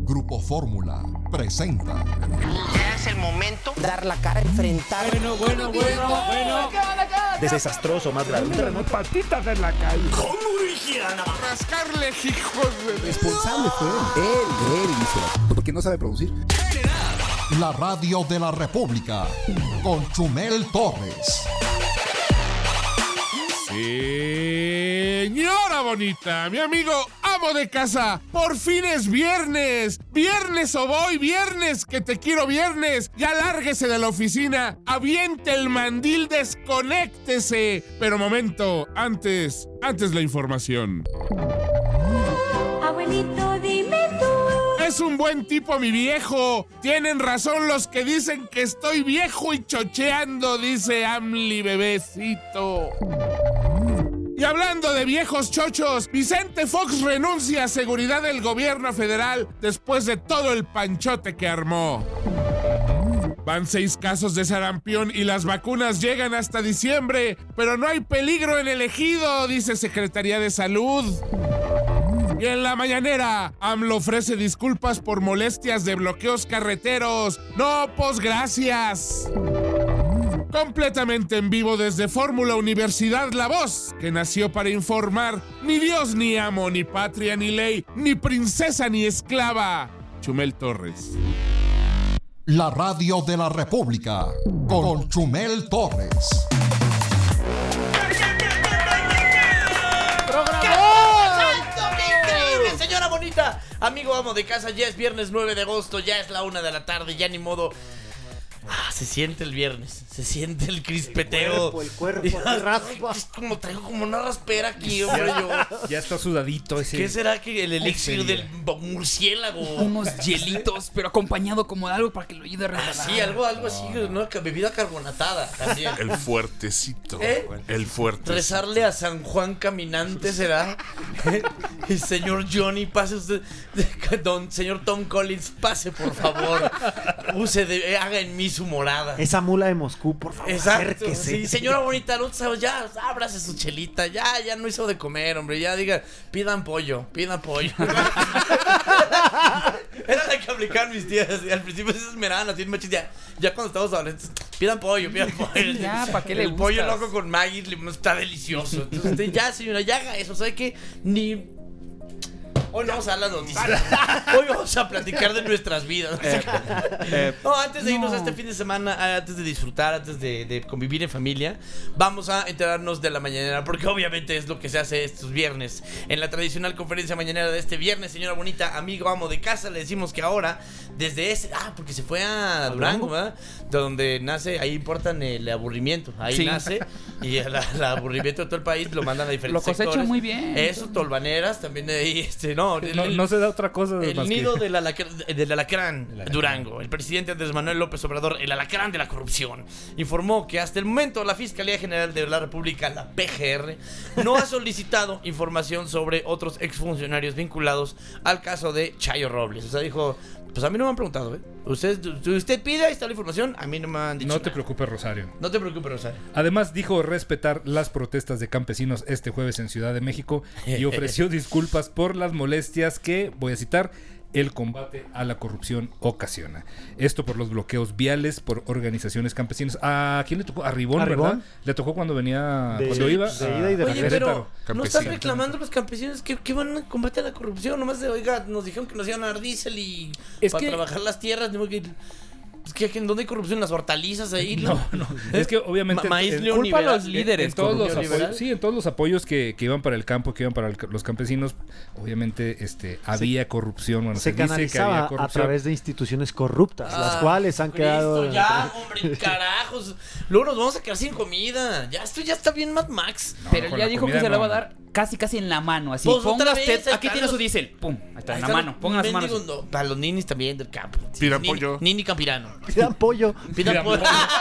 Grupo Fórmula presenta. Ya es el momento. Dar la cara, enfrentar. Bueno. Desastroso, más grave. Patitas en la calle. ¿Cómo dijeran? Rascarle, hijos de... Responsable fue él hizo. Porque no sabe producir. La radio de la República con Chumel Torres. Señora bonita, mi amigo amo de casa, por fin es viernes. Viernes o voy, viernes, que te quiero viernes. Ya lárguese de la oficina, aviente el mandil, desconéctese. Pero momento, antes la información. Abuelito, dime tú. Es un buen tipo mi viejo. Tienen razón los que dicen que estoy viejo y chocheando, dice Amli bebecito. Y hablando de viejos chochos, Vicente Fox renuncia a seguridad del gobierno federal después de todo el panchote que armó. Van 6 casos de sarampión y las vacunas llegan hasta diciembre, pero no hay peligro en el ejido, dice Secretaría de Salud. Y en la mañanera, AMLO ofrece disculpas por molestias de bloqueos carreteros. No, pues gracias. Completamente en vivo desde Fórmula Universidad La Voz, que nació para informar. Ni Dios, ni amo, ni patria, ni ley, ni princesa, ni esclava. Chumel Torres. La radio de la República con Chumel Torres. ¡Increíble, señora bonita! Amigo amo de casa, ya es viernes 9 de agosto, ya es la 1 de la tarde, ya ni modo. Se siente el viernes, se siente el crispeteo. El cuerpo raspa. Es como traigo como una raspera aquí, hombre, yo. Ya está sudadito ese. ¿Qué será que el elixir del murciélago? Unos hielitos, pero acompañado como de algo para que lo ayude a relajar. Sí, algo así, una bebida carbonatada también. El fuertecito. ¿Eh? El fuertecito. Rezarle a San Juan Caminante será. El señor Johnny, pase usted. Señor Tom Collins, pase por favor. Haga en mí su morada. Esa mula de Moscú, por favor. Exacto. Acérquese. Sí, señora bonita, no sabes, ya ábrase su chelita, ya no hizo de comer, hombre, ya diga, pidan pollo. Era la que aplicaban mis tías, al principio se esmeraban así en machis, ya cuando estamos adolescentes, pidan pollo. Ya, ¿para qué le El buscas? pollo loco con Maggi limón está delicioso. Entonces, ya señora, ya haga eso, ¿sabe qué? Hoy no vamos a dar las noticias. Hoy vamos a platicar de nuestras vidas. No, antes de irnos a este fin de semana, antes de disfrutar, antes de convivir en familia, vamos a enterarnos de la mañanera, porque obviamente es lo que se hace estos viernes. En la tradicional conferencia mañanera de este viernes, señora bonita, amigo amo de casa, le decimos que ahora, desde porque se fue a Durango, ¿verdad? De donde nace, ahí importan el aburrimiento. Ahí Sí. nace, y el aburrimiento de todo el país lo mandan a diferentes Lo cosecha sectores. muy bien. Eso, tolvaneras, también de ahí, No se da otra cosa. el más nido que... del alacrán, Durango. El presidente Andrés Manuel López Obrador, el alacrán de la corrupción, informó que hasta el momento la Fiscalía General de la República, la PGR, no ha solicitado información sobre otros exfuncionarios vinculados al caso de Chayo Robles. O sea, dijo, pues a mí no me han preguntado, ¿eh? Usted pide, ahí está la información, a mí no me han dicho No te nada. preocupes, Rosario. No te preocupes, Rosario. Además, dijo respetar las protestas de campesinos este jueves en Ciudad de México y ofreció disculpas por las molestias que, voy a citar, el combate a la corrupción ocasiona. Esto por los bloqueos viales por organizaciones campesinas. ¿A quién le tocó? A Ribón, ¿verdad? Le tocó cuando venía, cuando iba. De ida y de Oye, regreso. pero no están reclamando los campesinos que van a combate a la corrupción. Nomás nos dijeron que nos iban a dar diésel y para trabajar las tierras. ¿En dónde hay corrupción? ¿Las hortalizas ahí? No. Es que obviamente Maíz culpa a los líderes. en todos los corrupción apoyos, en todos los apoyos que iban para el campo, que iban para los campesinos, obviamente había corrupción. Bueno, Se dice que canalizaba había a corrupción. través de instituciones corruptas, las cuales han Cristo, quedado... Ya, hombre, carajos. Luego nos vamos a quedar sin comida. Esto ya está bien Mad Max. Pero con ya la dijo que comida se la no. va a dar casi en la mano, así. Pues Ponga otra usted, vez, ahí aquí están tiene su los- diésel. Pum, ahí está, Ahí en la están mano. Pongan las manos. mendigos, para los ninis también del campo. Pidan pollo. Nini campirano. Pidan pollo. Pidan pollo.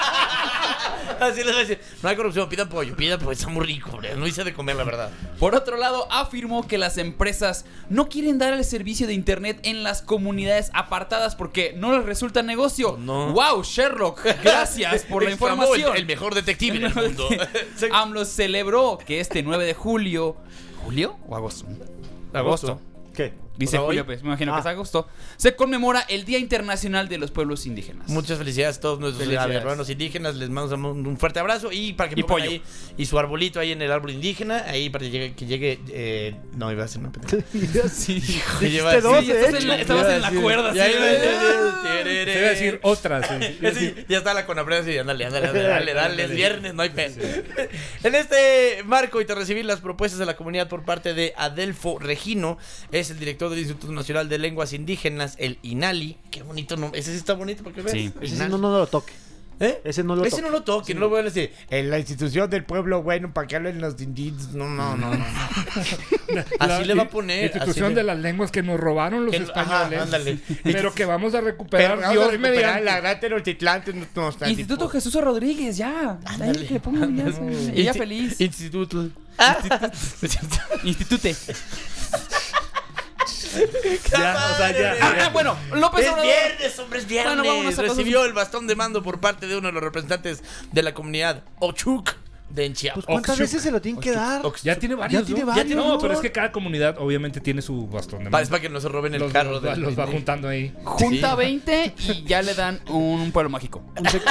Así les voy a decir. No hay corrupción, pidan pollo. Está muy rico, hombre. No hice de comer, la verdad. Por otro lado, afirmó que las empresas no quieren dar el servicio de internet en las comunidades apartadas porque no les resulta negocio. No. ¡Wow, Sherlock! Gracias por la Exclamó información. el mejor detective del mundo. AMLO celebró que este 9 de julio... ¿Julio o agosto? Agosto. ¿Qué? Dice O sea, Julio, hoy. pues me imagino que es agosto. Se conmemora el Día Internacional de los Pueblos Indígenas. Muchas felicidades a todos nuestros Felicidades. hermanos indígenas. Les mandamos un fuerte abrazo y para que Y pongan pollo. ahí y su arbolito ahí en el árbol indígena, ahí para que llegue no iba a ser una pendeja. Sí. Lleva- dos, sí, Estabas en la cuerda. Ya así, iba a ¿verdad? decir- Se iba a decir otras. Sí, ya está la Conapred así, ándale, es viernes, no hay pedo. En este marco y tras recibir las propuestas de la comunidad por parte de Adelfo Regino, es el director del Instituto Nacional de Lenguas Indígenas, el INALI. Qué bonito nombre, ese sí está bonito porque veas. Sí. Ese sí no lo toque. ¿Eh? Ese no lo Ese toque. no lo toque, no lo voy a decir. En la institución del pueblo, bueno, para que hablen los indígenas. No. Así le va a poner. Institución así de las lenguas que nos robaron los Que- españoles. ajá, ándale. Pero que vamos a recuperar. Pero Dios mediante. la gran Tenochtitlán, no está Instituto Jesús Rodríguez, ya. Ahí que le pongan ya. Ella feliz. Instituto. Institute. Ya, o sea, ya. Bueno, López Es Obrador. viernes, hombre, es viernes. Bueno, vámonos a cosas- Recibió el bastón de mando por parte de uno de los representantes de la comunidad Ochuk de Chiapas. Pues ¿cuántas veces se lo tienen que dar? Ya tiene varios. Ya tiene ¿no? varios, No, ¿no? pero es que cada comunidad obviamente tiene su bastón de Es mando. para que no se roben el Los, carro. los va juntando ahí. Junta Sí. 20 y ya le dan un pueblo mágico.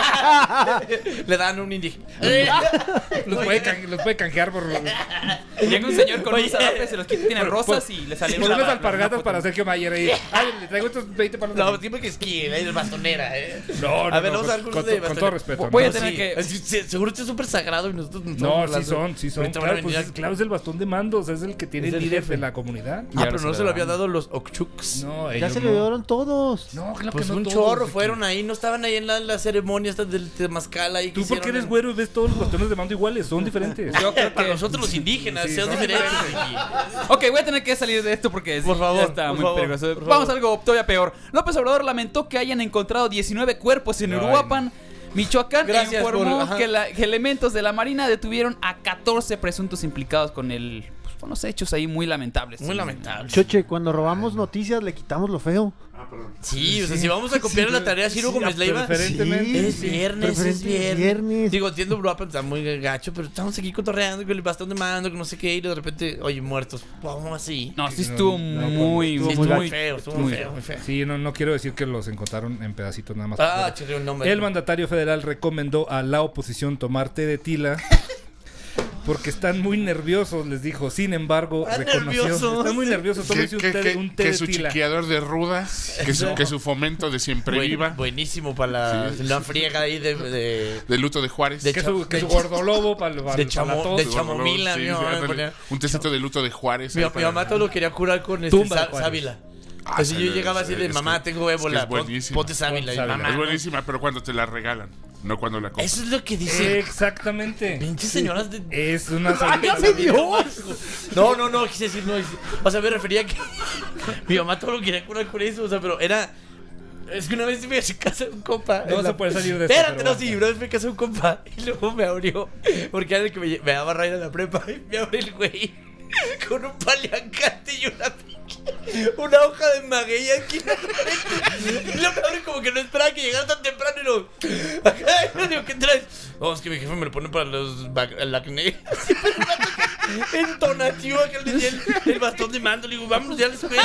Le dan un indígena. Los puede canjear por, Llega un señor con Oye. un zarape, se los quita, tiene rosas y le sale por una unas alpargatas para Sergio Mayer ahí. Ay, le traigo estos 20 palos. No, tipo que esquí, es bastonera, no, A ver, no, vamos a dar curso con, de con bastonera. todo respeto. Voy a ¿no? tener Sí. que- Seguro que es súper sagrado y nosotros nos No, estamos sí burlando. son. Ahorita van a Claro, venir pues, claro, es el bastón de mando, o sea, es el que tiene Es el el líder jefe. de la comunidad. Ah, pero no se lo había dado los Okchuks. No, Ya ellos se no. le dieron todos. No, claro Pues que no un todos, chorro aquí. fueron ahí, no estaban ahí en la ceremonia esta del Temazcal ahí. Tú porque eres güero y ves todos los bastones de mando iguales, son diferentes. Yo creo Para que... nosotros los indígenas, Sí, sean son diferentes. Ok, voy a tener que salir de esto porque Por favor, ya está por muy favor, peligroso. por Vamos favor. a algo todavía peor. López Obrador lamentó que hayan encontrado 19 cuerpos en Ay, Uruapan. Michoacán Gracias informó por- ajá. que elementos de la Marina detuvieron a 14 presuntos implicados con con los hechos ahí muy lamentables. Muy lamentable. Choche, cuando robamos noticias le quitamos lo feo. Sí, o sea, si vamos a copiar la tarea Ciro Gómez Leiva, preferentemente. es viernes, es viernes. Digo, Digo, entiendo, Uruapan está muy gacho, pero estamos aquí cotorreando con el bastón de mando, que no sé qué, y de repente, oye, muertos. ¿Cómo así? No, sí estuvo muy, Sí, muy, estuvo muy muy feo, estuvo muy muy feo, muy feo. Sí, no quiero decir que los encontraron en pedacitos nada más. Ah, chirrió el nombre. El mandatario federal recomendó a la oposición tomar té de tila porque están muy nerviosos, les dijo. Sin embargo, ¿Están reconoció. nerviosos? Están muy nerviosos. Tómense un té que de su tila. chiqueador de rudas, que su fomento de siempre viva, Buenísimo para la friega ahí de luto de Juárez. De Que su gordolobo para de chamo- de chamomila, Sí, mi sí, mamá me ándale. ponía- Un tecito de luto de Juárez. Mi ahí mamá para- todo lo quería curar con Tumba de Juárez. sábila. Ah, Así yo sí, llegaba así de es mamá, que- tengo es que ébola, es buenísima. ponte sábila. Y Sábila. mamá, Es buenísima, pero cuando te la regalan, no cuando la compras. Eso es lo que dice. Exactamente. Pinches señoras de. Es una No, quise decir no. O sea, me refería a que mi mamá todo lo quería curar con eso. O sea, pero era. Es que una vez me fui a casa de un compa. No en se puede salir de esto, Espérate, pero no, sí, una vez me casé un compa y luego me abrió. Porque era el que me daba raíz a la prepa. Y me abrió el güey con un paliacate y una hoja de maguey aquí en la frente. Y luego me abre como que no esperaba que llegara tan temprano y lo. Acá, digo, ¿qué traes? No, es que mi jefe me lo pone para el acné. Entonativo que le decía el bastón de mando. Le digo, vámonos ya a la escuela.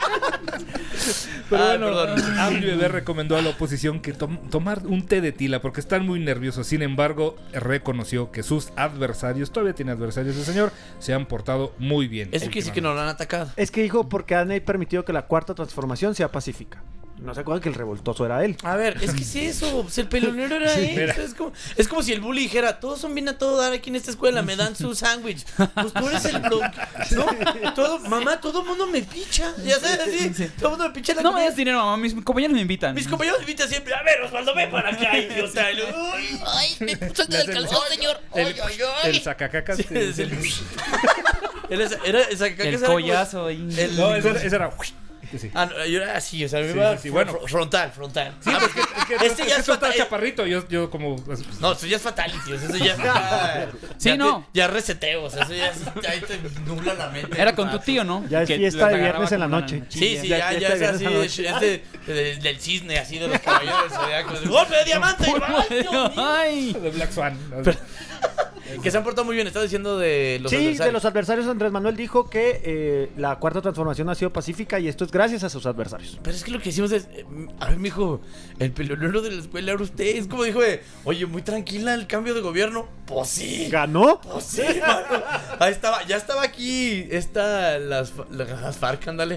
Pero Ah, bueno, perdón. Amplio Bebé recomendó a la oposición que tomar un té de tila porque están muy nerviosos. Sin embargo, reconoció que sus adversarios, todavía tiene adversarios el señor, se han portado muy bien. Eso quiere decir que no lo han atacado. es que dijo porque han permitido que la cuarta transformación sea pacífica. No se acuerdan que el revoltoso era él. A ver, es que es eso. Pues el pelonero era él. mira. Es como si el bully dijera: todos son bien a todo dar aquí en esta escuela, me dan su sándwich. Pues tú eres el blog. No, mamá, todo el mundo me picha. Ya sabes, así. Todo el mundo me picha la No me comida. des dinero, mamá. Mis compañeros me invitan. Mis compañeros me invitan siempre. A ver, Osvaldo, ven para acá, idiota. Y luego, "Ay, Ay, me suelta del calzón, señor. Ay, ay, El ay. sacacacas. sí, es el- Era esa caca El era como- collazo ahí. el- No, ese era. Sí. Ah, no, yo era así, o sea, me Sí, iba sí, sí, bueno. frontal. Sí, Ah, porque este ya es tú estás fatal. chaparrito. Yo como. No, eso ya es fatality, o sea, eso ya Sí, ya no. ya reseteo, o sea, eso ya ahí te nubla la mente. Era con tu tío, ¿no? Ya es Que fiesta te de agarraba viernes en la como noche. Sí, sí, Ya- ya ya es está así, bien es esa noche. del cisne, así de los caballeros, ¡golpe de diamante! ¡Ay, Dios mío! Ay. De Black Swan. Que se han portado muy bien, estás diciendo de los Sí, adversarios. de los adversarios, Andrés Manuel dijo que la cuarta transformación ha sido pacífica y esto es gracias a sus adversarios. Pero es que lo que hicimos es, a ver, mijo, el peleonero de la escuela era usted. Es como dijo, oye, muy tranquila el cambio de gobierno. Pues sí. ¿Ganó? Pues sí, mano. Ahí estaba, ya estaba aquí las FARC, ándale.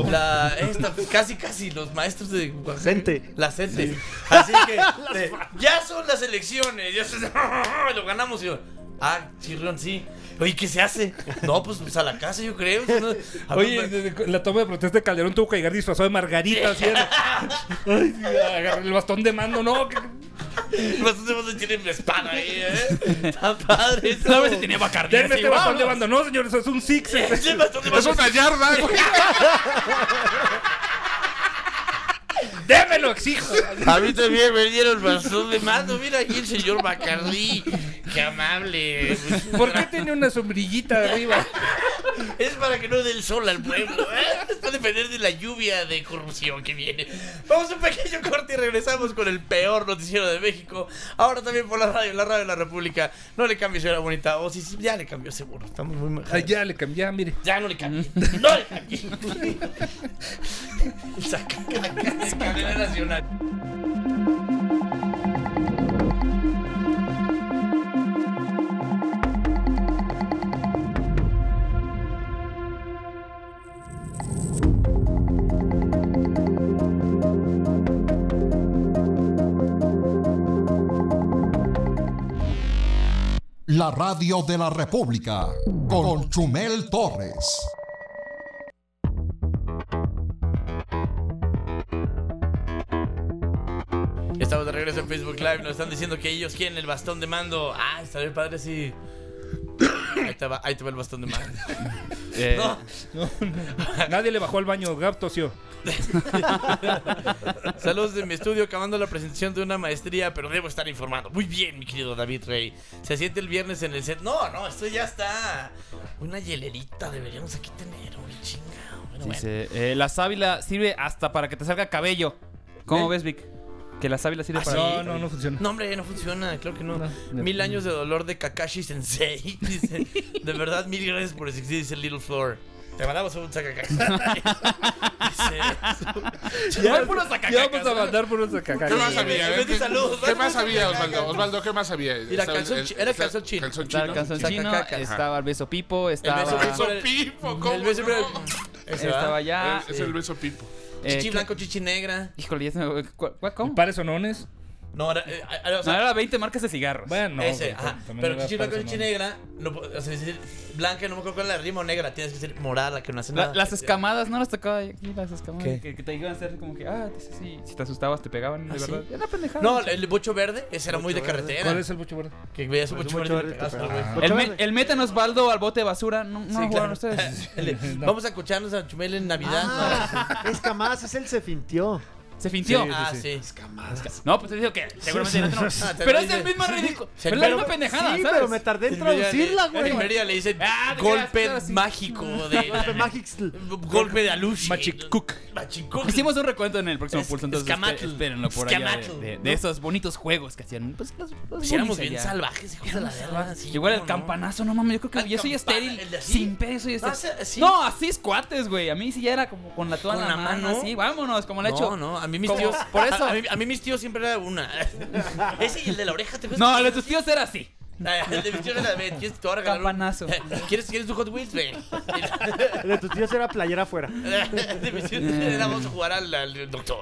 Casi los maestros de CENTE. La CENTE. Así que ya son las elecciones. Lo ganamos. Y yo, chirrión, sí. Oye, ¿qué se hace? No, pues a la casa, yo creo. Oye, la toma de protesta de Calderón tuvo que llegar disfrazado de Margarita. Así era. Ay, agarré el bastón de mando, no. El bastón de mando tiene una espada ahí, Está padre. A ver si tenía Bacardí. Denme este bastón de mando. No, señor, eso es un six. Es una yarda, güey. ¡Démelo, exijo! A mí también me dieron bastón de mando. Mira aquí el señor Bacardí. Qué amable. ¿Por qué tiene una sombrillita arriba? Es para que no dé el sol al pueblo, Es para defender de la lluvia de corrupción que viene. Vamos a un pequeño corte y regresamos con el peor noticiero de México. Ahora también por la radio de la República. No le cambie, señora bonita. O sí, ya le cambió seguro. Estamos muy mal. Ya le cambié, mire. Ya no le cambié. No le cambié. Saca cadena nacional. La radio de la República con Chumel Torres. Estamos de regreso en Facebook Live. Nos están diciendo que ellos quieren el bastón de mando. Estaría padre si... Ahí te va el bastón de mando. No. Nadie le bajó al baño, Gab tosió. Saludos de mi estudio, acabando la presentación de una maestría, pero debo estar informado. Muy bien, mi querido David Rey. Se siente el viernes en el set. No, esto ya está. Una hielerita deberíamos aquí tener, muy chingado. Bueno. La sábila sirve hasta para que te salga cabello. ¿Cómo ves, Vic? Que la sábila sirve para... ¿sí? No funciona. No, hombre, no funciona, claro que no. 1000 años de dolor de Kakashi Sensei. Dice, de verdad, 1000 gracias por existir, dice Little Floor. Te mandamos un sacacacas. Ya vamos a mandar por unos sacacacas. ¿Qué más había? Saludos. ¿Qué más había, Osvaldo? Osvaldo, ¿qué más había? Era calzón chino. Calzón Estaba el chino. calzón chino, Sacacacas. estaba el beso pipo, estaba... El Beso pipo, ¿cómo El beso no? Estaba ya... Es el beso pipo. Chichi blanco, chichi negra. Híjole, ya se me... ¿Cómo? ¿Pares o nones? No, era, o sea, No, era 20 marcas de cigarros. Bueno, no. ese, ajá. Pero era chichi blanco, pares o chichi nones. negra, no, o sea, decir blanca, no me acuerdo cuál es la rima, o negra, tienes que ser morada, que no hace nada. Las escamadas, ¿no las tocaba aquí? Las escamadas. ¿Qué? Que te iban a hacer como que, si te asustabas te pegaban, de verdad. ¿sí? Era pendejada. No, el bocho verde, ese era muy de carretera. ¿Cuál es el bocho verde? Que veías un bocho verde y le pegabas al güey. El métanos Baldo al bote de basura. No Sí, lo jugaron claro. ustedes. Vamos a escucharnos a Chumel en Navidad. Es Camás, es él se fintió. Se fintió. Sí. No, pues te digo que seguramente no. Pero es el mismo ridículo. Pero es la misma pendejada, Sí, ¿sabes? pero me tardé en traducirla, En güey. Mería le dicen Ah, te golpe creas, claro, sí. mágico de... Magixl. Golpe de Alushi. Machiccook. Hicimos un recuento en el próximo pulso, entonces Escamatl. espérenlo por allá Escamatl, de ¿no? esos bonitos juegos que hacían. Pues los Si éramos bullies bien allá. salvajes, hijos de la verga. sí, Igual el ¿cómo no? campanazo, no mames, yo creo que El yo soy campana, estéril, el de así. sin peso y No, estéril. así. No, así squates, güey. A mí sí ya era como con la toda ¿Con la la mano, mano? así, vámonos, como le he hecho. No, a mí mis Como- tíos... por eso. A mí mis tíos siempre era una. Ese y el de la oreja, ¿te acuerdas? No, el de tus tíos era así. El de mis tíos era, ve, ¿quieres te voy a regalar un- Campanazo. ¿Quieres tu Hot Wheels? Ve. El de tus tíos era playera afuera. De mis tíos era, vamos a jugar al doctor.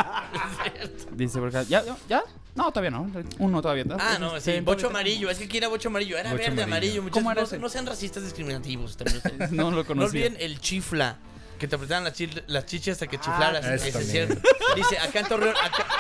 Dice, porque ya. No, todavía no. Uno todavía. No, sí, bocho amarillo. Es que aquí era bocho amarillo. Era Bocho verde, amarillo. amarillo. ¿Cómo era Muchachos, ese? no sean racistas discriminativos. También ustedes. No lo No conocía. olviden el chifla. Que te apretaban las chichas hasta que chiflaras. eso Ese es también. cierto. Dice, acá en Torreón.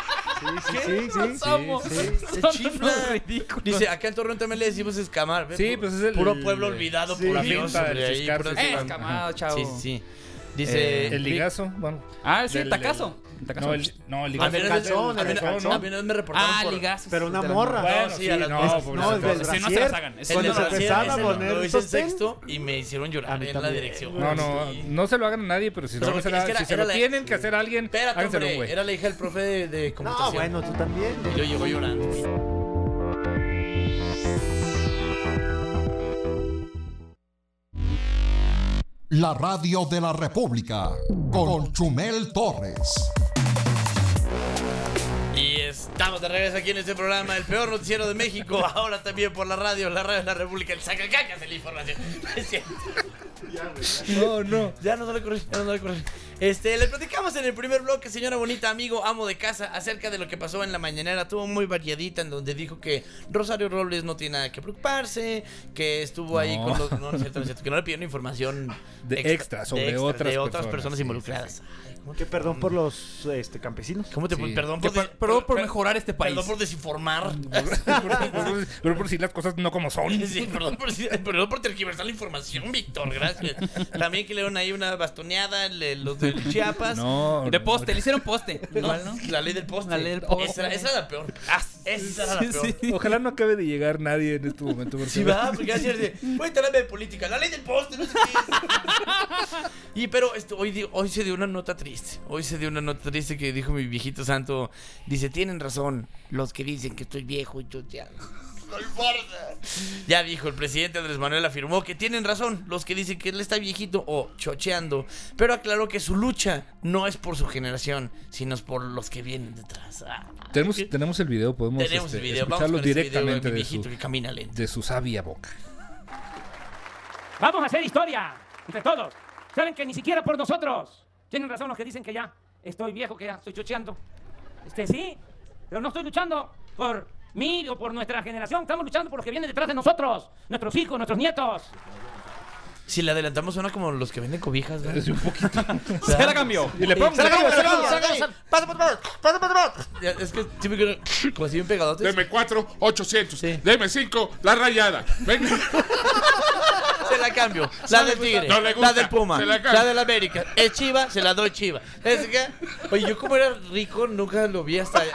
Los amo. El Son chifla. unos ridículos. Dice, acá en Torreón también le decimos escamar. ¿ves? Sí, pues es el... Puro pueblo olvidado por la Dios. finta, Hombre, el ahí, chiscar, puras- Escamado, chavo. Sí. Dice... El ligazo, bueno. Sí, Del- tacazo. No, el A ligazo. mí el calzón, el calzón. a mí me reportaron por... ligazos. Pero una de la morra. Bueno, sí, sí, a las no, veces. por No, el del Sí, no se brasier. las hagan. Es Cuando El se de brasier, empezaban a ese poner lo hice en sostén. sexto y me hicieron A llorar mí en la también. dirección. No se lo hagan a nadie, pero si, O sea, lo van a porque hacer, es que si se era lo la- tienen que hacer a alguien, Espérate, háganselo, hombre, güey. era la hija del profe de No, computación. bueno, tú también. Y luego llegó llorando. la radio de la República, con Chumel Torres. Y estamos de regreso aquí en este programa, el peor noticiero de México, ahora también por la radio de la República, el sacacacas de la información. Es cierto. No. Ya no dale correr, le platicamos en el primer bloque, señora bonita, amigo, amo de casa, acerca de lo que pasó en la mañanera. Estuvo muy variadita, en donde dijo que Rosario Robles no tiene nada que preocuparse, que estuvo ahí con los... No es cierto, que no le pidieron información extra sobre otras personas involucradas. Que perdón por los campesinos. ¿Cómo te perdón por mejorar este país? Perdón por desinformar. Pero por decir las cosas no como son. Sí, perdón por tergiversar la información, Víctor, gracias. También que le dieron ahí una bastoneada los de Chiapas. No. De poste, le hicieron poste. Igual, ¿no? La ley del poste. La ley del poste. Esa era la peor. Esa era la peor. Sí. Ojalá no acabe de llegar nadie en este momento. Sí, va, porque así es de, voy a enterarme de política, la ley del poste, no sé qué es. Y pero hoy se dio una nota triste. Hoy se dio una nota triste que dijo mi viejito santo. Dice, tienen razón los que dicen que estoy viejo y chocheando. No importa. Ya dijo, el presidente Andrés Manuel afirmó que tienen razón los que dicen que él está viejito o chocheando, pero aclaró que su lucha no es por su generación, sino es por los que vienen detrás. Tenemos el video, podemos el video. escucharlo directamente de viejito que camina lento. de su sabia boca. Vamos a hacer historia entre todos. Saben que ni siquiera por nosotros. Tienen razón los que dicen que ya estoy viejo, que ya estoy chocheando. Sí, pero no estoy luchando por mí o por nuestra generación. Estamos luchando por los que vienen detrás de nosotros. Nuestros hijos, nuestros nietos. Si le adelantamos suena como los que venden cobijas, ¿no? Es un poquito. Se la cambió. Y le pongo. Pasa. Es que sí me quedo como así bien pegadotes. Deme 4,800. Sí. Deme 5, la rayada. Venga. Se la cambio. La del Tigre, no le gusta, la del Puma, se la cambio. la del América. Es Chiva, se la doy Chiva. ¿Es que? Oye, yo como era rico, nunca lo vi hasta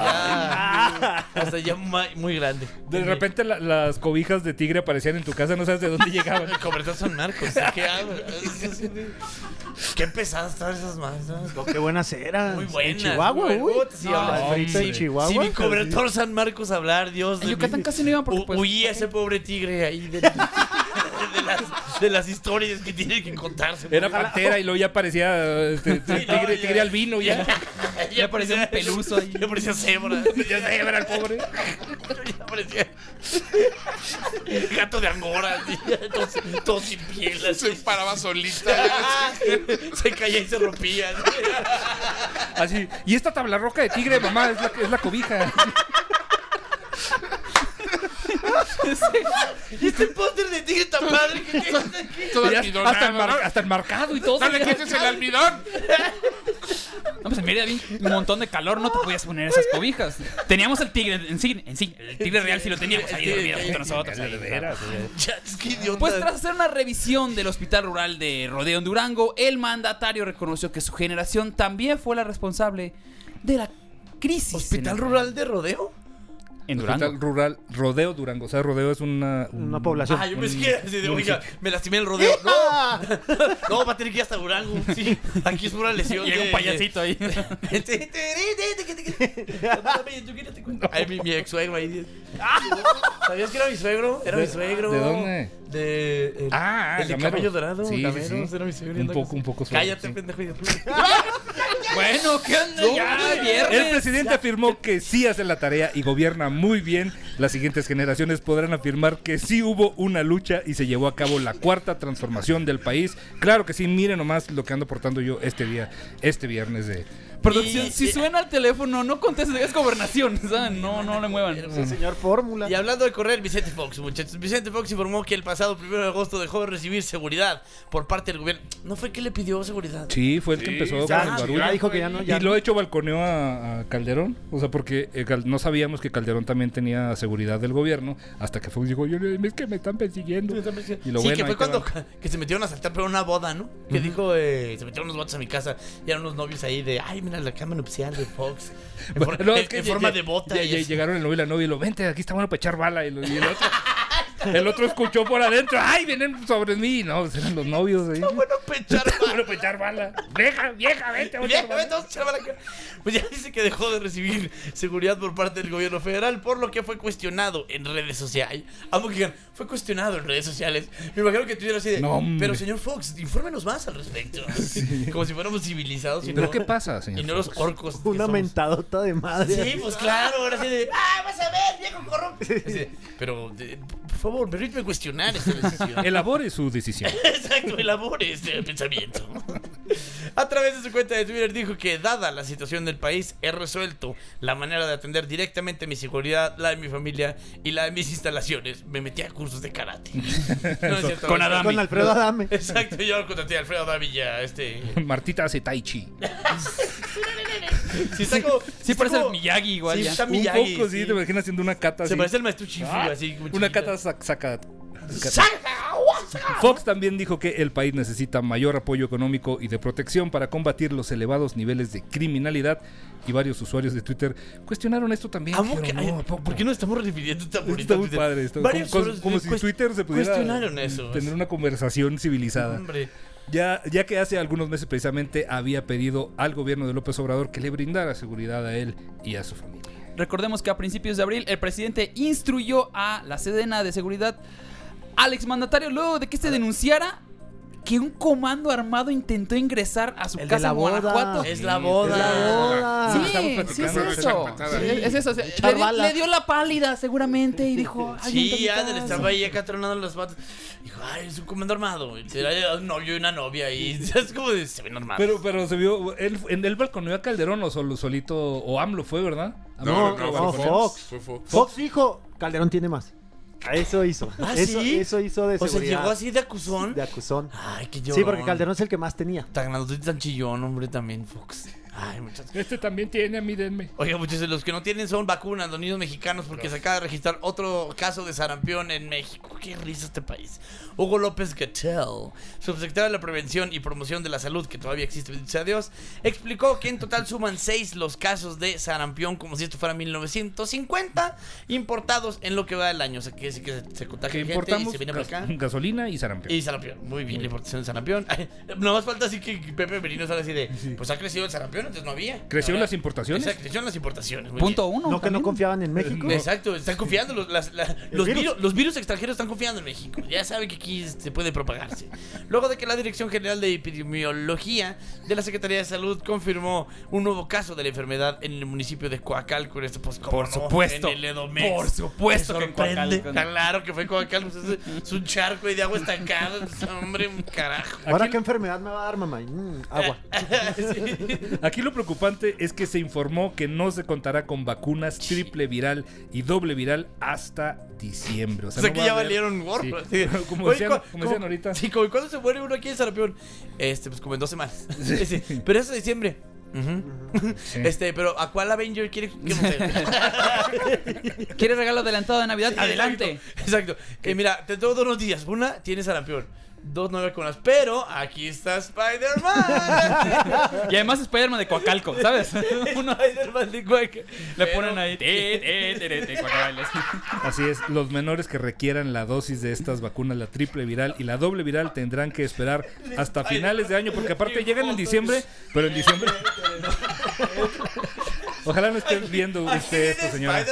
ya muy grande. De repente las cobijas de tigre aparecían en tu casa, no sabes de dónde llegaban. El cobertor San Marcos. ¿Qué hago? Qué pesadas estaban esas masas. Qué buenas eran. Muy buenas. En Chihuahua, uy. Sí, En Chihuahua. Si mi cobertor San Marcos hablar, Dios. En Yucatán casi no iban porque pues, huía ese pobre tigre ahí de las historias que tiene que contarse. Era pantera y luego ya parecía tigre albino ya. Ya parecía un peluso ahí. Ya parecía cebra. Ya se era el pobre. Ya parecía gato de Angora. Todo sin piel. Se paraba solita. Se caía y se rompía. Así. Y esta tabla roca de tigre, mamá, es la cobija. Y este póster de tigre tan padre que tienes aquí. Todo Y almidonado, hasta enmarcado y todo. ¿no le quites el almidón? No, pues en Mérida había un montón de calor, no te podías poner esas cobijas. Teníamos el tigre en sí, el tigre real sí lo teníamos ahí dormido junto a nosotros. Ya, es que idiota. Pues tras hacer una revisión del hospital rural de Rodeo en Durango, el mandatario reconoció que su generación también fue la responsable de la crisis. ¿Hospital rural de Rodeo? En Durango. Hospital rural, Rodeo Durango. O sea, Rodeo es una población. Ah, yo pensé que era así de, oiga, me lastimé el rodeo. No, va a tener que ir hasta Durango. Sí, aquí es pura lesión. Y hay un payasito ahí. Ay, mi ex suegro ahí. ¿Sabías que era mi suegro? Era mi suegro. ¿De dónde? El de cabello dorado. Sí, Gameros, sí. era mi suegro. Un poco suave. Cállate, sí. pendejo. Bueno, ¿qué onda? Ya, viernes. El presidente afirmó que sí hace la tarea y gobierna muy bien. Las siguientes generaciones podrán afirmar que sí hubo una lucha y se llevó a cabo la cuarta transformación del país. Claro que sí, miren nomás lo que ando portando yo este viernes de... Producción, si suena el teléfono, no contestes, es gobernación, ¿saben? No le muevan. El señor Fórmula. Y hablando de correr, Vicente Fox, muchachos. Vicente Fox informó que el pasado 1 de agosto dejó de recibir seguridad por parte del gobierno. ¿No fue que le pidió seguridad? Sí, fue el que empezó con el barullo. Ya dijo que ya no. Y lo hecho balconeó a Calderón. O sea, porque no sabíamos que Calderón también tenía seguridad del gobierno. Hasta que Fox dijo, es que me están persiguiendo. Y lo sí, bueno, que fue ahí cuando que se metieron a saltar por una boda, ¿no? Que dijo, se metieron unos vatos a mi casa y eran unos novios ahí de, ay, mira la cama nupcial de Fox. En forma de bota. Llegaron el novio y la novia y lo, vente, aquí está bueno para echar bala. Y el otro... El otro escuchó por adentro. ¡Ay, vienen sobre mí! No, eran los novios ahí. No, bueno, pechar bala. Vieja, vente, vamos a echar bala. Pues ya dice que dejó de recibir seguridad por parte del gobierno federal, por lo que fue cuestionado en redes sociales. Amo que digan, fue cuestionado en redes sociales. Me imagino que tuviera así de, no, pero señor Fox, infórmenos más al respecto. Sí. Como si fuéramos civilizados. ¿Pero qué pasa, señor Y no Fox? los orcos. Una mentadota de madre. Sí, pues claro, ahora sí de, vas a ver, viejo corrupto. Pero, por favor, permíteme cuestionar esta decisión. Elabore su decisión. Exacto, elabore este pensamiento. A través de su cuenta de Twitter dijo que, dada la situación del país, he resuelto la manera de atender directamente mi seguridad, la de mi familia y la de mis instalaciones. Me metí a cursos de karate. No es cierto. Con Alfredo Adame. Exacto, yo contraté a Alfredo Adame y a Martita hace tai chi. Sí, está como, sí, parece el Miyagi igual. Sí, ya. está Miyagi. Un poco, sí, te imaginas haciendo una cata así. Se parece al maestro Chifu, así. Una cata saca. Fox también dijo que el país necesita mayor apoyo económico y de protección para combatir los elevados niveles de criminalidad, y varios usuarios de Twitter cuestionaron esto también. ¿Por qué no estamos refiriendo tan bonito? Está muy padre. Como si Twitter se pudiera cuestionaron eso. Tener una conversación civilizada. Hombre. Ya que hace algunos meses precisamente había pedido al gobierno de López Obrador que le brindara seguridad a él y a su familia. Recordemos que a principios de abril el presidente instruyó a la Sedena de Seguridad al exmandatario luego de que se denunciara que un comando armado intentó ingresar a su casa en Guanajuato. Es la boda. Sí, es eso. Es eso. Le dio la pálida seguramente y dijo... Sí, Adel estaba ahí acá tronando las patas. Dijo, ay, es un comando armado. Era un novio y una novia y es como de, se ven armados. Pero se vio, en el balconeó a Calderón o solito, o AMLO fue, ¿verdad? No, Fox. Fox dijo, Calderón tiene más. Eso hizo. Eso hizo de seguridad. O sea, llegó así de acusón. De acusón. Ay, qué llorón. Sí, porque Calderón es el que más tenía. Tan grandote y tan chillón, hombre, también, Fox. Ay, muchachos. Este también tiene, a mí denme. Oiga, muchachos, los que no tienen son vacunas, los niños mexicanos, porque se acaba de registrar otro caso de sarampión en México. Qué risa este país. Hugo López-Gatell, subsecretario de la Prevención y Promoción de la Salud, que todavía existe, bendito sea Dios, explicó que en total suman 6 los casos de sarampión, como si esto fuera 1950, importados en lo que va del año. O sea, que se contagia gente y se viene para acá. Gasolina y sarampión. Y sarampión. Muy bien, la importación de sarampión. No más falta así que Pepe Merino sale así de, pues ha crecido el sarampión, antes no había. ¿Creció en las importaciones? Exacto, creció en las importaciones. Punto 1. No, que no confiaban en México. Exacto, están confiando. Los virus extranjeros están confiando en México. Ya saben que aquí se puede propagarse. Luego de que la Dirección General de Epidemiología de la Secretaría de Salud confirmó un nuevo caso de la enfermedad en el municipio de Coacalco. Pues, por supuesto. En el Edomex. Por supuesto que en Coacalco. Claro que fue Coacalco. Es un charco de agua estancada. Hombre, un carajo. ¿Ahora qué enfermedad me va a dar, mamá? Agua. Sí. Aquí lo preocupante es que se informó que no se contará con vacunas triple viral y doble viral hasta diciembre. O sea, no que ya valieron gorro. Sí. Como decían ahorita. Sí, como cuando se muere uno aquí en Sarampión. Pues como en 2 semanas. Sí. Pero eso es diciembre. Sí. Pero ¿a cuál Avenger quiere que no sé? ¿Quiere regalo adelantado de Navidad? Sí, adelante. Exacto. Mira, te tengo 2 noticias. Una, tienes sarampión. 2 no vacunas, pero aquí está Spider-Man. Y además Spider-Man de Coacalco, ¿sabes? Spider-Man de Coacalco. Le ponen ahí. Así es, los menores que requieran la dosis de estas vacunas, la triple viral y la doble viral, tendrán que esperar hasta finales de año, porque aparte llegan en diciembre, pero en diciembre... Ojalá no esté viendo usted esto, señora.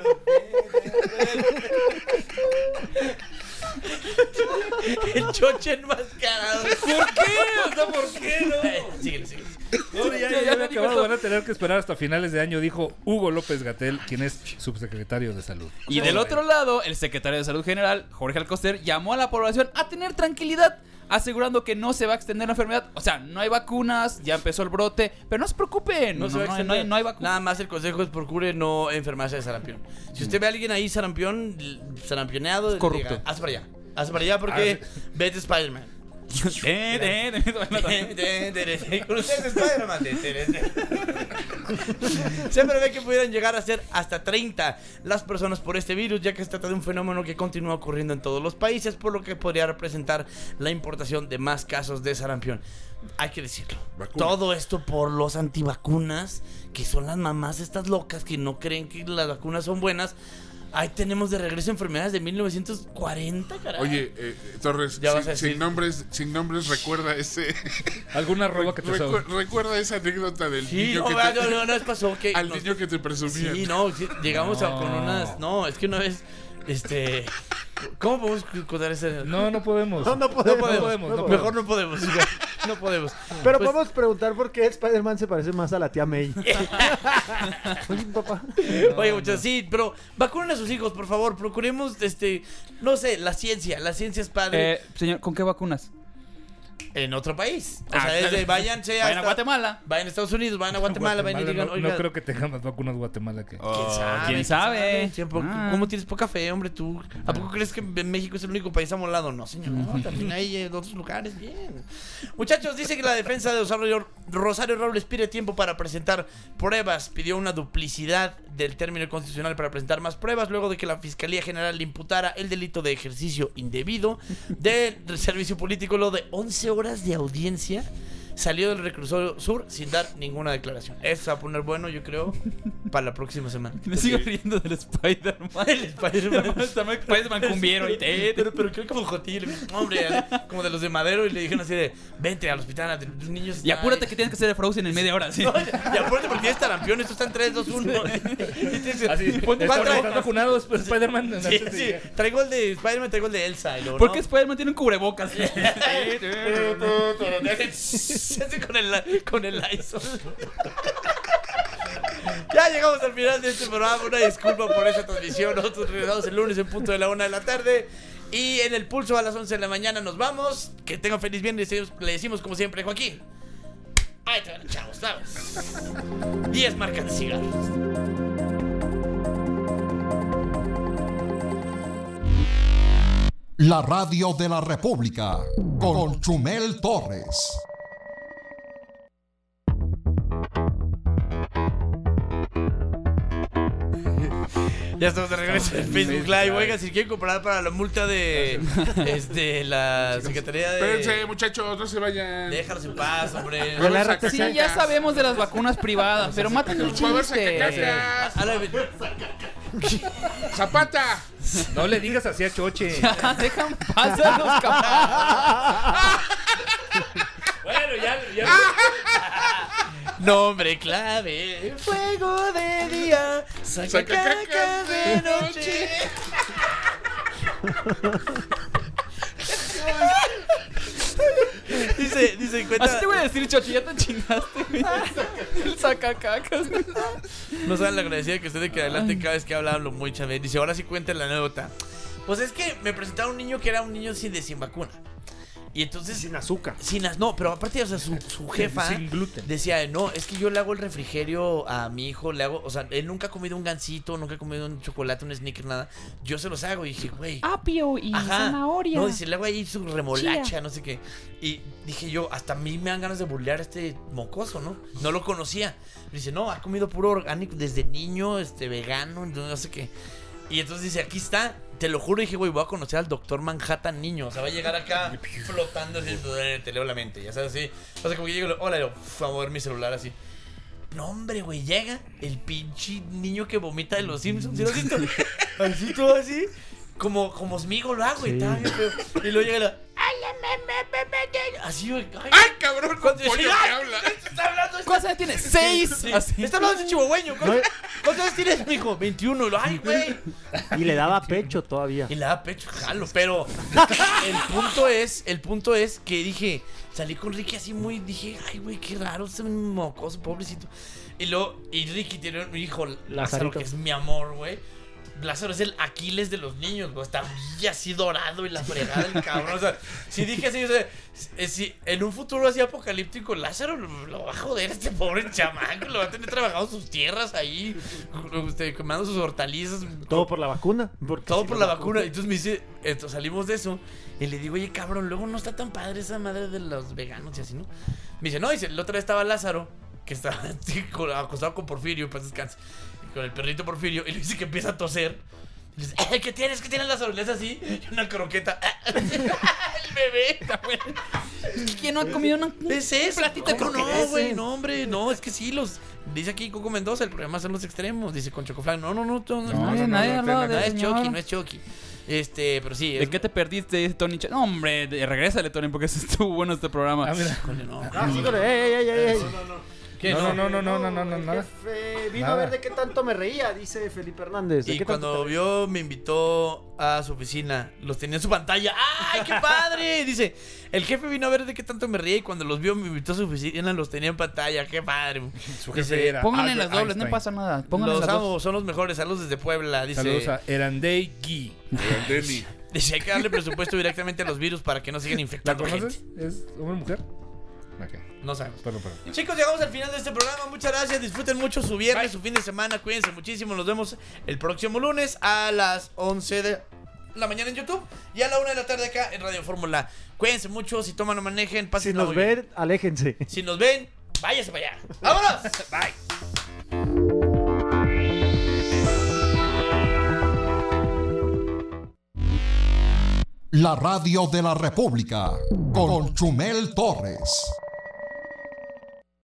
El choche enmascarado. ¿Por qué? O sea, ¿por qué no? Síguelo. No, ya me acabado. Van a tener que esperar hasta finales de año, dijo Hugo López-Gatell, quien es subsecretario de Salud. Y del otro lado, el secretario de Salud General, Jorge Alcocer, llamó a la población a tener tranquilidad, asegurando que no se va a extender la enfermedad. O sea, no hay vacunas, ya empezó el brote, pero no se preocupen, no hay vacunas. Nada más el consejo es procure no enfermarse de sarampión. Si usted ve a alguien ahí sarampioneado, corrupto, diga, haz para allá porque vete Spider-Man. Con ustedes Spider-Man. Se prevé que pudieran llegar a ser hasta 30 las personas por este virus, ya que se trata de un fenómeno que continúa ocurriendo en todos los países, por lo que podría representar la importación de más casos de sarampión. Hay que decirlo. Todo esto por los antivacunas, que son las mamás estas locas que no creen que las vacunas son buenas. Ahí tenemos de regreso enfermedades de 1940, carajo. Oye, Torres, Ya vas a decir. sin nombres, recuerda ese. ¿Alguna roba que te sabe? Recuerda esa anécdota del Sí, niño no, que no, no, pasó que... al niño que te presumía. Sí, no, sí, llegamos con unas... No, es que una vez, ¿cómo podemos contar ese...? No podemos. No podemos. Mejor no podemos. No podemos. Pero Pues- podemos preguntar por qué Spider-Man se parece más a la tía May. Oye, papá. Oye, muchachos, sí, pero vacunen a sus hijos, por favor. Procuremos, no sé, la ciencia es padre. Señor, ¿con qué vacunas? En otro país. O Ah, sea, claro. váyanse Vayan a Guatemala. Vayan a Estados Unidos, vayan a Guatemala, vayan y digan, no, oiga. no creo que tengan más vacunas Guatemala que... ¿Quién sabe? ¿Quién sabe? ¿Cómo tienes poca fe, hombre, tú? ¿A poco crees que en México es el único país amolado? No, señor, no, también hay en otros lugares, bien. Muchachos, dice que la defensa de Rosario Robles pide tiempo para presentar pruebas. Pidió una duplicidad del término constitucional para presentar más pruebas luego de que la Fiscalía General le imputara el delito de ejercicio indebido del servicio político. Lo de 11 horas de audiencia salió del reclusorio sur sin dar ninguna declaración. Eso va a poner bueno, yo creo, para la próxima semana. Me sigo riendo del Spider-Man. El Spider-Man. Spider-Man cumbiero y Pero creo que mojotillo. Hombre, como de los de Madero. Y le dijeron así de, vente al hospital, los niños. Y apúrate que tienes que hacer de Frozen en media hora, ¿sí? No, y apúrate porque tienes tarampión. Esto está en 3, 2, 1. Así, ¿estás vacunado Spider-Man? Sí, traigo el de Spider-Man, traigo el de Elsa. Y luego, ¿Por qué no. Spider-Man tiene un cubrebocas? Se hace con el Lysol. Ya llegamos al final de este programa. Una disculpa por esta transmisión. Nosotros regresamos el lunes en punto de la 1 de la tarde. Y en el pulso a las 11 de la mañana nos vamos. Que tengan feliz viernes. Le decimos como siempre, Joaquín. Ahí te van, chavos, vamos. 10 marcas de cigarros. La radio de la República con Chumel Torres. Ya estamos de regreso en Facebook Live. Oiga, si quieren comprar para la multa de la Secretaría de... Espérense, muchachos, no se vayan. Déjalos en paz, hombre. Sí, ya sabemos de las vacunas privadas, pero maten el chiste. ¡Zapata! No le digas así a Choche. Ya, dejan pasar los caballos. Bueno, ya. Nombre clave. Fuego de día. Saca caca de noche. Dice, cuenta. Así te voy a decir, Chochi, ya te chingaste, güey. El sacacacas. No saben la agradecida que usted de que adelante cada vez que habla hablo muy chavés. Dice, ahora sí cuenta la anécdota. Pues es que me presentaron un niño que era un niño sin vacuna. Y entonces... Sin azúcar. No, pero aparte, o sea, su jefa Sin gluten. decía, no, es que yo le hago el refrigerio a mi hijo, le hago, o sea, él nunca ha comido un gansito, nunca ha comido un chocolate, un Snickers, nada. Yo se los hago y dije, güey. Apio y zanahoria. No, dice, le hago ahí su remolacha, no sé qué. Y dije yo, hasta a mí me dan ganas de burlear a este mocoso, ¿no? No lo conocía. Dice, no, ha comido puro orgánico desde niño, vegano, no sé qué. Y entonces dice, aquí está. Te lo juro, dije, güey, voy a conocer al Doctor Manhattan niño. O sea, va a llegar acá flotando así, te leo la mente, ya sabes, así. O sea, como que llego, hola, yo, a mover mi celular así. No, hombre, güey, llega el pinche niño que vomita de los Simpsons. ¿Sí lo has visto? Así, todo así. Como Smigo lo hago, y tal. Y luego llega la... Así, güey. ¡Ay, cabrón! ¿Cuántos Pollo que habla. está hablando? ¿Cuántos años tienes? 6. Sí. Está hablando de chihuahueño. ¿Cuántos años tienes, mijo? 21. Ay, güey. Y le daba pecho todavía. Y le daba pecho, jalo. Pero el punto es que dije, salí con Ricky así muy, dije, ay, güey, qué raro, es un mocoso, pobrecito. Y Ricky tiene un hijo, Lázaro, que es mi amor, güey. Lázaro es el Aquiles de los niños, güey. Está así dorado y la fregada del cabrón. O sea, si dije así, o sea, si en un futuro así apocalíptico, Lázaro lo va a joder este pobre chamaco. Lo va a tener trabajando sus tierras ahí, quemando sus hortalizas. Todo por la vacuna. Todo por la vacuna. Entonces me dice, salimos de eso. Y le digo, oye, cabrón, luego no está tan padre esa madre de los veganos y así, ¿no? Me dice, no, dice, la otra vez estaba Lázaro, que estaba acostado con Porfirio, pues descansa. Con el perrito Porfirio, y le dice que empieza a toser. Y le dice, ¿qué tienes? ¿Qué tienes, Lázaro? Le hace así, y una croqueta. El bebé. ¿Quién no ha comido un platito ¿Cómo no, crees? güey, no, hombre, no, es que sí, dice aquí Coco Mendoza, el problema son los extremos, dice con Chocoflan, no, Nadie hablaba de es Chucky, no es Chucky. Pero sí. ¿De qué te perdiste, dice Tony? No, hombre, regrésale, Tony, porque estuvo bueno este programa. Híjole, no. ¿Qué? No, El jefe vino a ver de qué tanto me reía, dice Felipe Hernández. ¿De Y qué tanto cuando te vio, me invitó a su oficina. Los tenía en su pantalla. ¡Ay, qué padre! Dice, el jefe vino a ver de qué tanto me reía y cuando los vio, me invitó a su oficina. Los tenía en pantalla. ¡Qué padre! Su jefe era Pónganle las Albert dobles, no Einstein. pasa nada. Pónganle Los las amo, dos. son los mejores. Saludos desde Puebla. Dice, Saludos a Erandey Gui. dice, hay que darle presupuesto directamente a los virus para que no sigan ¿La infectando conoces? gente. ¿Es hombre o mujer? Ok. No sabemos. Perdón. Chicos, llegamos al final de este programa. Muchas gracias. Disfruten mucho su viernes, su fin de semana. Cuídense muchísimo. Nos vemos el próximo lunes a las 11 de la mañana en YouTube y a la 1 de la tarde acá en Radio Fórmula. Cuídense mucho. Si toman o manejen, Si pasen. nos ven, aléjense. Si nos ven, váyase para allá. ¡Vámonos! Bye. La radio de la República con Chumel Torres.